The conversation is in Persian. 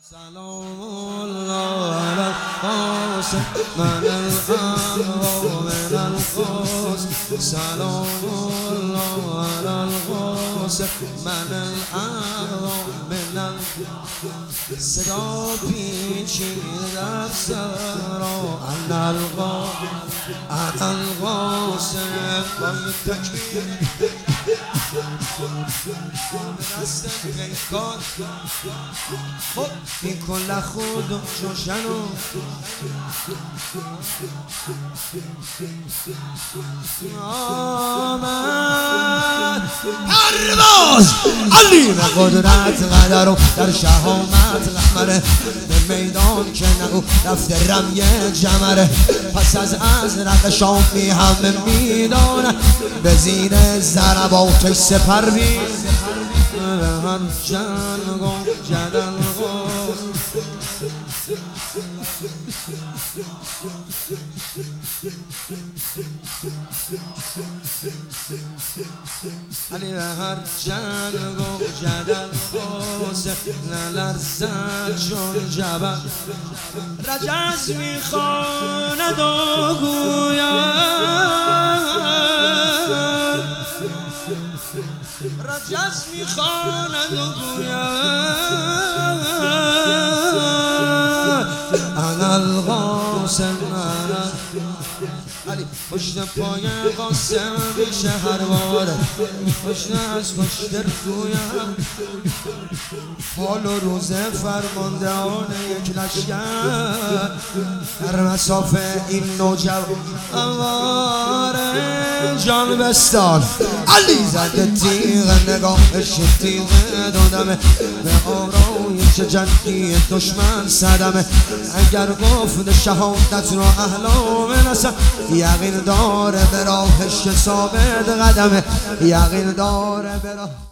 سلام الله على القاسم من الأغرى من القاسم سلام الله على القاسم من الأغرى من القاسم صدا پیچیده در صحرا انا القاسم با تکبیر دست پیکار خود میکن لخود و جوشنو آمد پرواز علیم قدرت قدر و در شهامت رحمره به میدان که نگو رفته رمیه جمره پس از ازرق شامی همه میدانه به زیر ضرباتش سپر بی به هر جنگ و جدل علی به هر جنگ و جدل خواست نلرزد چون جبل رجز میخواند و گوید رجز میخواند و گوید انا القاسم علی پشت پای قاسم میشه هر باره پشت از پشت رویم حال و روز فرماندهان یک لشکر در مسافه این نوجواره جان بستان علی زده تیغ نگاهش تیغ دادمه به آرای چه جنگی دشمن صدمه اگر گفت شهادت را اهلا نسم یقین داره به راهش ثابت قدمه یقین داره به راه